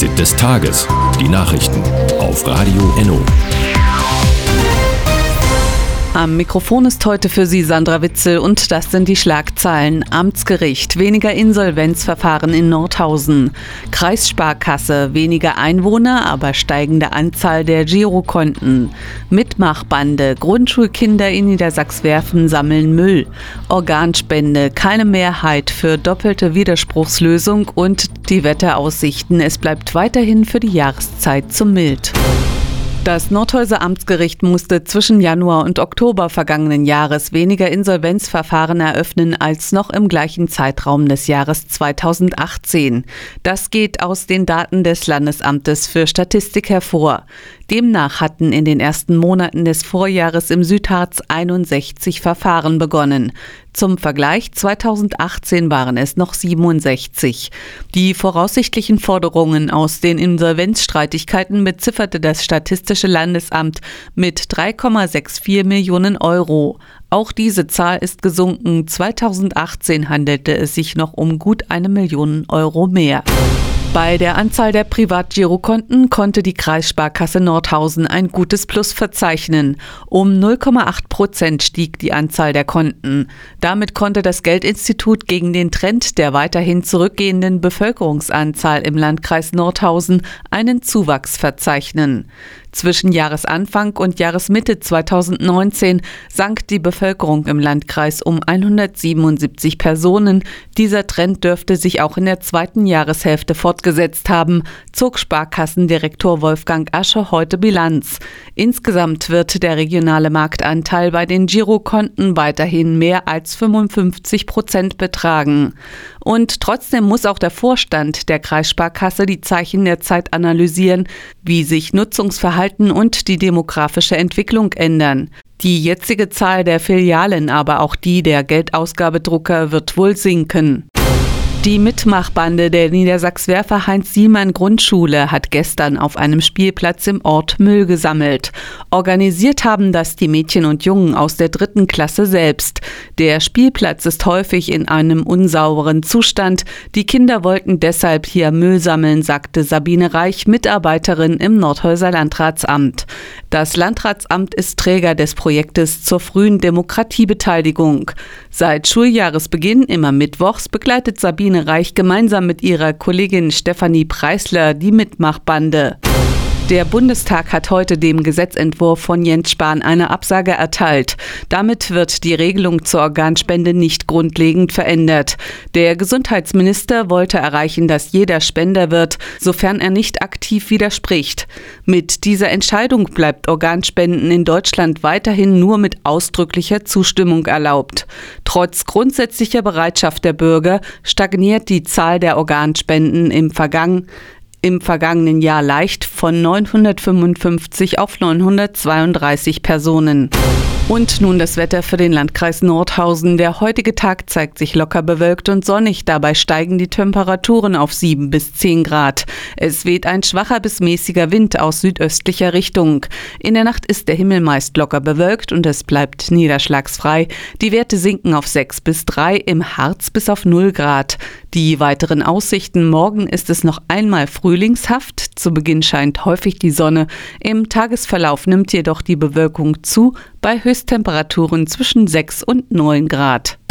Fazit des Tages. Die Nachrichten auf Radio Enno. Am Mikrofon ist heute für Sie Sandra Witzel und das sind die Schlagzeilen. Amtsgericht, weniger Insolvenzverfahren in Nordhausen. Kreissparkasse, weniger Einwohner, aber steigende Anzahl der Girokonten. Mitmachbande, Grundschulkinder in Niedersachswerfen sammeln Müll. Organspende, keine Mehrheit für doppelte Widerspruchslösung und die Wetteraussichten. Es bleibt weiterhin für die Jahreszeit zu mild. Das Nordhäuser Amtsgericht musste zwischen Januar und Oktober vergangenen Jahres weniger Insolvenzverfahren eröffnen als noch im gleichen Zeitraum des Jahres 2018. Das geht aus den Daten des Landesamtes für Statistik hervor. Demnach hatten in den ersten Monaten des Vorjahres im Südharz 61 Verfahren begonnen. Zum Vergleich 2018 waren es noch 67. Die voraussichtlichen Forderungen aus den Insolvenzstreitigkeiten bezifferte das Statistische Landesamt mit 3,64 Millionen Euro. Auch diese Zahl ist gesunken. 2018 handelte es sich noch um gut 1 Million Euro mehr. Bei der Anzahl der Privatgirokonten konnte die Kreissparkasse Nordhausen ein gutes Plus verzeichnen. Um 0,8% stieg die Anzahl der Konten. Damit konnte das Geldinstitut gegen den Trend der weiterhin zurückgehenden Bevölkerungsanzahl im Landkreis Nordhausen einen Zuwachs verzeichnen. Zwischen Jahresanfang und Jahresmitte 2019 sank die Bevölkerung im Landkreis um 177 Personen. Dieser Trend dürfte sich auch in der zweiten Jahreshälfte fortgesetzt haben, zog Sparkassendirektor Wolfgang Asche heute Bilanz. Insgesamt wird der regionale Marktanteil bei den Girokonten weiterhin mehr als 55% betragen. Und trotzdem muss auch der Vorstand der Kreissparkasse die Zeichen der Zeit analysieren, wie sich Nutzungsverhalten und die demografische Entwicklung ändern. Die jetzige Zahl der Filialen, aber auch die der Geldausgabedrucker wird wohl sinken. Die Mitmachbande der Niedersachswerfer Heinz-Siemann-Grundschule hat gestern auf einem Spielplatz im Ort Müll gesammelt. Organisiert haben das die Mädchen und Jungen aus der 3. Klasse selbst. Der Spielplatz ist häufig in einem unsauberen Zustand. Die Kinder wollten deshalb hier Müll sammeln, sagte Sabine Reich, Mitarbeiterin im Nordhäuser Landratsamt. Das Landratsamt ist Träger des Projektes zur frühen Demokratiebeteiligung. Seit Schuljahresbeginn immer mittwochs begleitet Sabine Reich gemeinsam mit ihrer Kollegin Stefanie Preisler die Mitmachbande. Der Bundestag hat heute dem Gesetzentwurf von Jens Spahn eine Absage erteilt. Damit wird die Regelung zur Organspende nicht grundlegend verändert. Der Gesundheitsminister wollte erreichen, dass jeder Spender wird, sofern er nicht aktiv widerspricht. Mit dieser Entscheidung bleibt Organspenden in Deutschland weiterhin nur mit ausdrücklicher Zustimmung erlaubt. Trotz grundsätzlicher Bereitschaft der Bürger stagniert die Zahl der Organspenden im vergangenen Jahr leicht von 955 auf 932 Personen. Und nun das Wetter für den Landkreis Nordhausen. Der heutige Tag zeigt sich locker bewölkt und sonnig. Dabei steigen die Temperaturen auf 7 bis 10 Grad. Es weht ein schwacher bis mäßiger Wind aus südöstlicher Richtung. In der Nacht ist der Himmel meist locker bewölkt und es bleibt niederschlagsfrei. Die Werte sinken auf 6 bis 3, im Harz bis auf 0 Grad. Die weiteren Aussichten: Morgen ist es noch einmal frühlingshaft. Zu Beginn scheint häufig die Sonne. Im Tagesverlauf nimmt jedoch die Bewölkung zu, bei Höchsttemperaturen zwischen 6 und 9 Grad.